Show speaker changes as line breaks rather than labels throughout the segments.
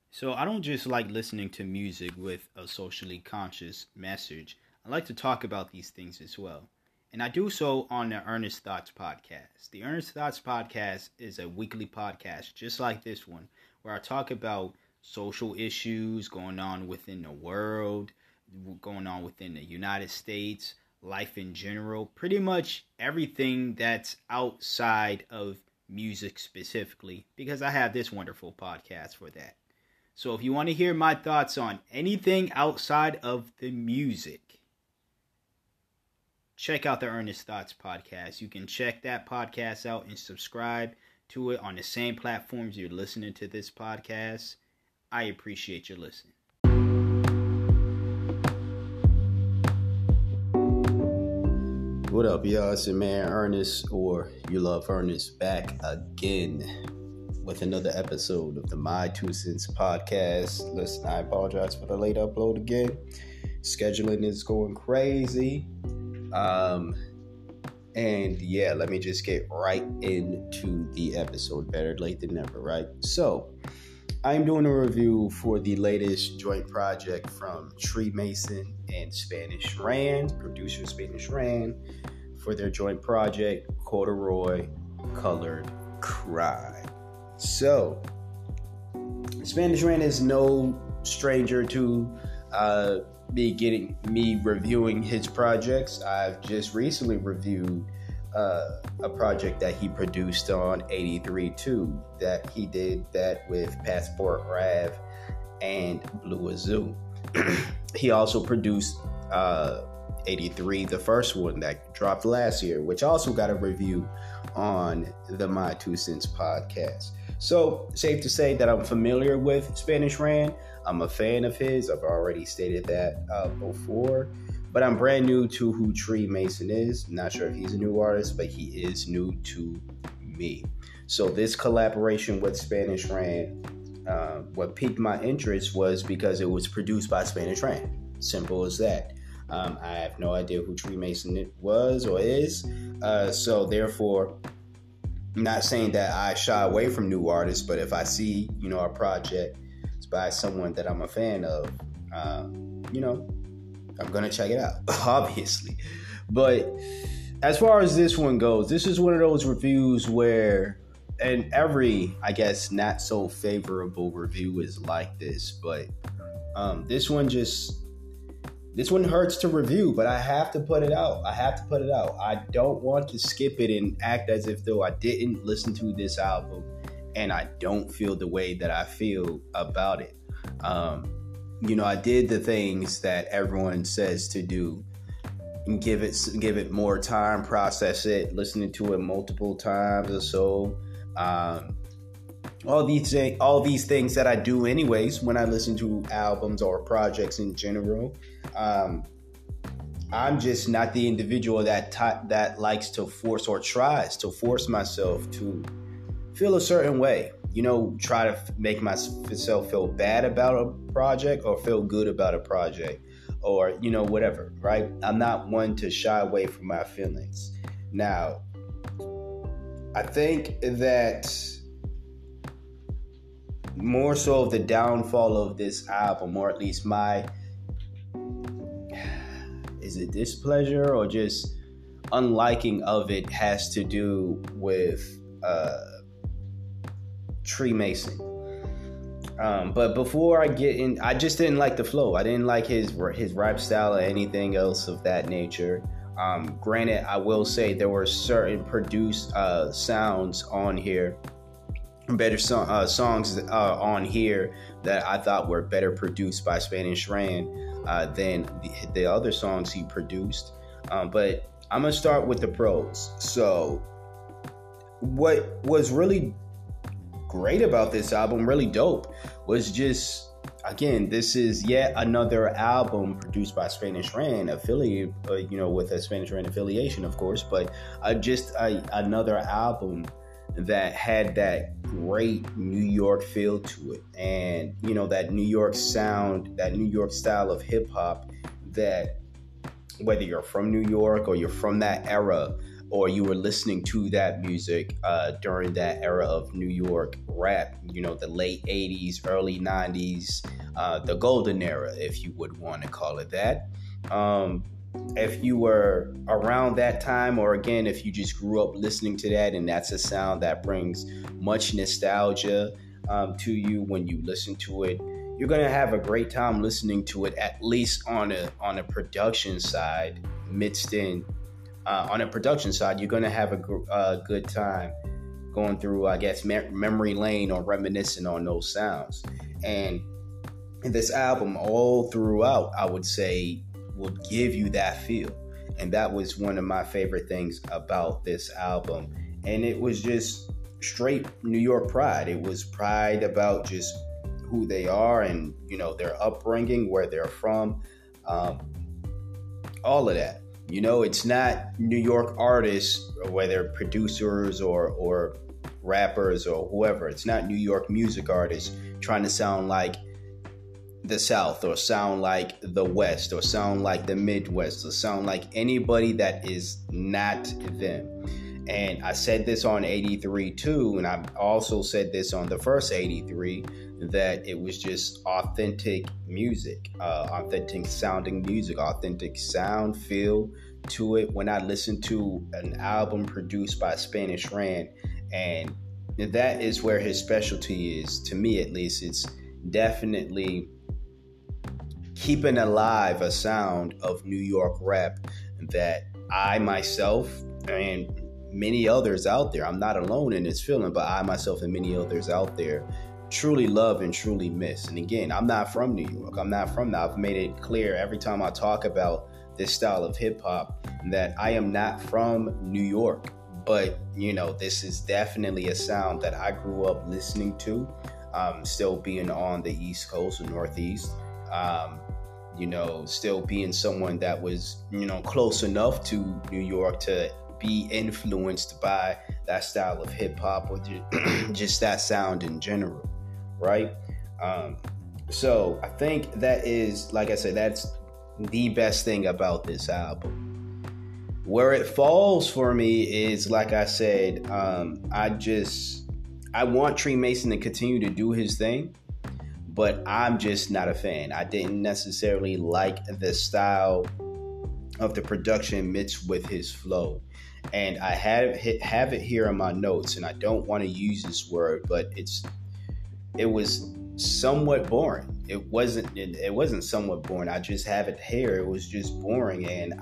So I don't just like listening to music with a socially conscious message. I like to talk about these things as well. And I do so on the Earnest Thoughts podcast. The Earnest Thoughts podcast is a weekly podcast just like this one, where I talk about social issues going on within the world, going on within the United States, life in general, pretty much everything that's outside of music specifically, because I have this wonderful podcast for that. So if you want to hear my thoughts on anything outside of the music, check out the Earnest Thoughts podcast. You can check that podcast out and subscribe to it on the same platforms you're listening to this podcast. I appreciate your listening.
What up, y'all? It's your man Ernest, or You Love Ernest, back again with another episode of the My Two Cents podcast. Listen, I apologize for the late upload again. Scheduling is going crazy. And yeah, let me just get right into the episode. Better late than never, right? So, I'm doing a review for the latest joint project from Tree Mason and Spanish Rand, producer Spanish Rand, for their joint project, Corduroy Colored Cry. So, Spanish Rand is no stranger to me reviewing his projects. I've just recently reviewed a project that he produced on 83.2 that he did that with Passport Rav and Blue Azul. He also produced 83, the first one that dropped last year, which also got a review on the My Two Cents podcast. So, safe to say that I'm familiar with Spanish Rand. I'm a fan of his. I've already stated that before. But I'm brand new to who Tree Mason is. Not sure if he's a new artist, but he is new to me. So this collaboration with Spanish Rand, what piqued my interest was because it was produced by Spanish Rand. Simple as that. I have no idea who Tree Mason was or is. So therefore, I'm not saying that I shy away from new artists, but if I see, a project by someone that I'm a fan of, I'm going to check it out, obviously. But as far as this one goes, this is one of those reviews where, and every, I guess, not so favorable review is like this, but this one hurts to review, but I have to put it out. I don't want to skip it and act as if though I didn't listen to this album and I don't feel the way that I feel about it. I did the things that everyone says to do and give it more time, process it, listening to it multiple times or so. All these things that I do anyways when I listen to albums or projects in general. I'm just not the individual that likes to force or tries to force myself to feel a certain way. Try to make myself feel bad about a project or feel good about a project or, whatever, right? I'm not one to shy away from my feelings. Now, I think that more so of the downfall of this album, or at least is it displeasure or just unliking of it, has to do with Tree Mason. But before I get in, I just didn't like the flow. I didn't like his rap style or anything else of that nature. Granted, I will say there were certain produced sounds on here, better songs on here that I thought were better produced by Spanish Rand than the other songs he produced. But I'm going to start with the pros. So what was really great about this album, really dope, was just, again, this is yet another album produced by Spanish Rand, affiliated, with a Spanish Rand affiliation, of course, but just another album that had that great New York feel to it, and that New York sound, that New York style of hip hop, that whether you're from New York or you're from that era, or you were listening to that music during that era of New York rap, the late 80s, early 90s, the golden era, if you would want to call it that. If you were around that time, or again, if you just grew up listening to that and that's a sound that brings much nostalgia to you when you listen to it, you're going to have a great time listening to it, at least on a production side, mixed in. On a production side, you're going to have a good time going through, I guess, memory lane or reminiscing on those sounds. And this album all throughout, I would say, will give you that feel. And that was one of my favorite things about this album. And it was just straight New York pride. It was pride about just who they are and, their upbringing, where they're from, all of that. It's not New York artists, or whether producers or rappers or whoever. It's not New York music artists trying to sound like the South, or sound like the West, or sound like the Midwest, or sound like anybody that is not them. And I said this on 83 too, and I also said this on the first 83, that it was just authentic music, authentic sounding music, authentic sound, feel to it. When I listened to an album produced by Spanish Ran, and that is where his specialty is, to me at least. It's definitely keeping alive a sound of New York rap that I myself and many others out there, I'm not alone in this feeling, but I myself and many others out there truly love and truly miss. And again, I'm not from New York. I'm not from that. I've made it clear every time I talk about this style of hip hop that I am not from New York. But, this is definitely a sound that I grew up listening to, still being on the East Coast or Northeast. Still being someone that was, close enough to New York to be influenced by that style of hip hop, or just that sound in general, right? So I think that is, like I said, that's the best thing about this album. Where it falls for me is, like I said, I want Tree Mason to continue to do his thing, but I'm just not a fan. I didn't necessarily like the style of the production mixed with his flow. And I have it here in my notes, and I don't want to use this word, but it was somewhat boring. It wasn't somewhat boring. I just have it here. It was just boring, and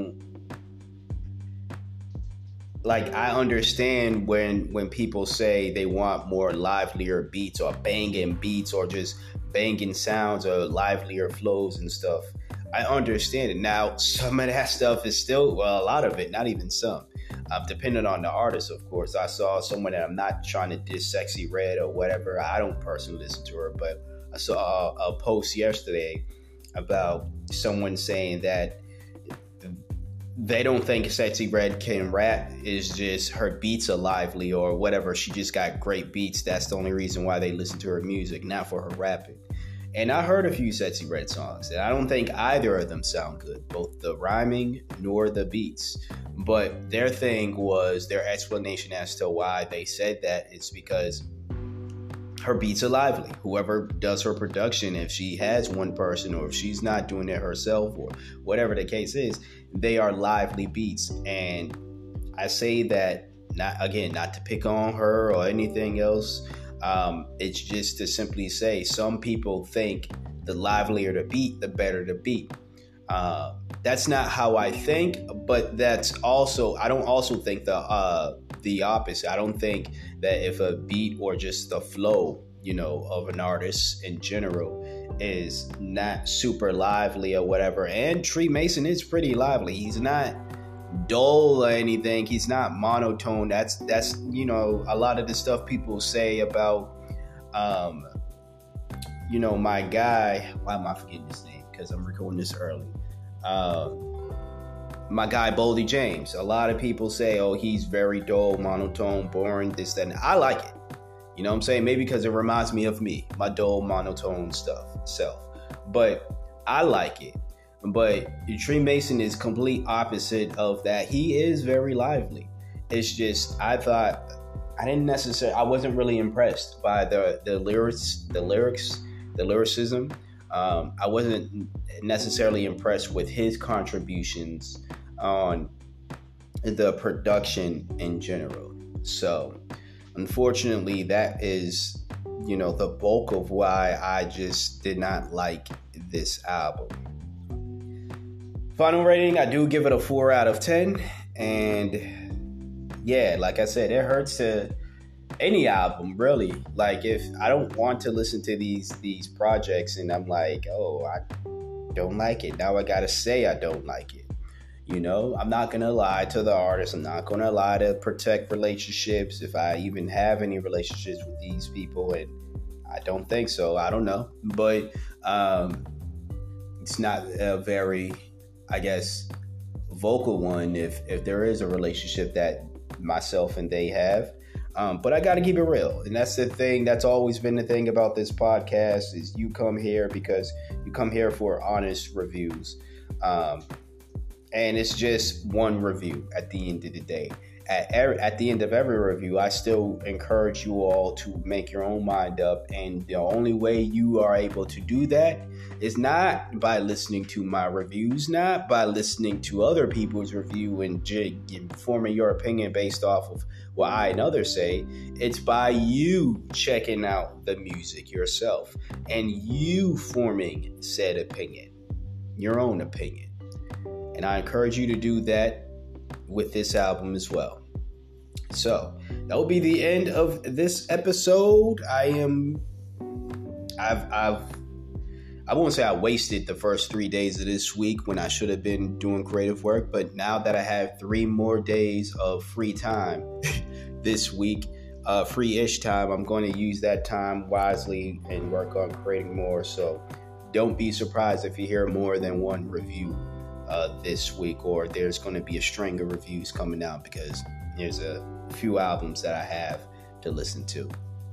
I understand when people say they want more livelier beats, or banging beats, or just banging sounds, or livelier flows and stuff. I understand it. Now, some of that stuff is still, a lot of it, not even some, depending on the artist, of course. I saw someone, that I'm not trying to diss Sexy Red or whatever. I don't personally listen to her, but I saw a post yesterday about someone saying that they don't think Sexy Red can rap. Is just her beats are lively or whatever. She just got great beats. That's the only reason why they listen to her music, not for her rapping. And I heard a few Sexy Red songs, and I don't think either of them sound good, both the rhyming nor the beats. But their thing was, their explanation as to why they said that, it's because her beats are lively. Whoever does her production, if she has one person, or if she's not doing it herself, or whatever the case is, they are lively beats. And I say that, not to pick on her or anything else. It's just to simply say, some people think the livelier the beat, the better the beat. That's not how I think, but that's also, I don't also think the opposite. I don't think that if a beat or just the flow, of an artist in general is not super lively or whatever. And Tree Mason is pretty lively. He's not dull or anything. He's not monotone. That's a lot of the stuff people say about my guy. Why am I forgetting his name? Because I'm recording this early. My guy Boldy James. A lot of people say, oh, he's very dull, monotone, boring, this, that, and I like it. You know what I'm saying? Maybe because it reminds me of me, my dull, monotone self. But I like it. But Trey Mason is complete opposite of that. He is very lively. It's just I wasn't really impressed by the lyricism. I wasn't necessarily impressed with his contributions on the production in general. So, unfortunately, that is, the bulk of why I just did not like this album. Final rating, I do give it a 4 out of 10. And yeah, like I said, it hurts to any album, really. Like, if I don't want to listen to these projects and I'm like, oh, I don't like it. Now I gotta say I don't like it. I'm not gonna lie to the artist. I'm not gonna lie to protect relationships, if I even have any relationships with these people, and I don't think so. I don't know. But it's not a very, I guess, vocal one if there is a relationship that myself and they have. But I got to keep it real. And that's the thing. That's always been the thing about this podcast is you come here because you come here for honest reviews. And it's just one review at the end of the day. At the end of every review, I still encourage you all to make your own mind up. And the only way you are able to do that is not by listening to my reviews, not by listening to other people's review and forming your opinion based off of what I and others say. It's by you checking out the music yourself and you forming said opinion, your own opinion. And I encourage you to do that with this album as well. So that will be the end of this episode. I won't say I wasted the first 3 days of this week when I should have been doing creative work, but now that I have 3 more days of free time this week, free-ish time, I'm going to use that time wisely and work on creating more. So don't be surprised if you hear more than one review this week, or there's going to be a string of reviews coming out because there's a few albums that I have to listen to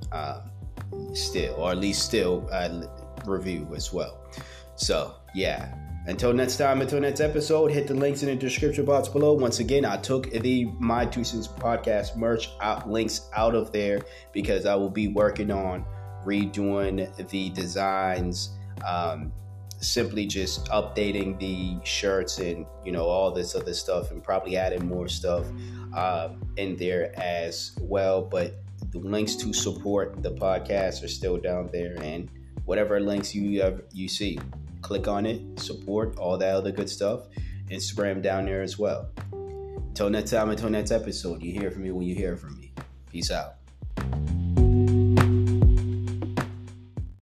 still review as well. So yeah, until next episode, hit the links in the description box below. Once again, I took the My Two Cents podcast merch links out of there because I will be working on redoing the designs, simply just updating the shirts and all this other stuff, and probably adding more stuff in there as well. But the links to support the podcast are still down there, and whatever links you see, click on it, support, all that other good stuff. Instagram down there as well. Until next time, until next episode, you hear from me when you hear from me. Peace out.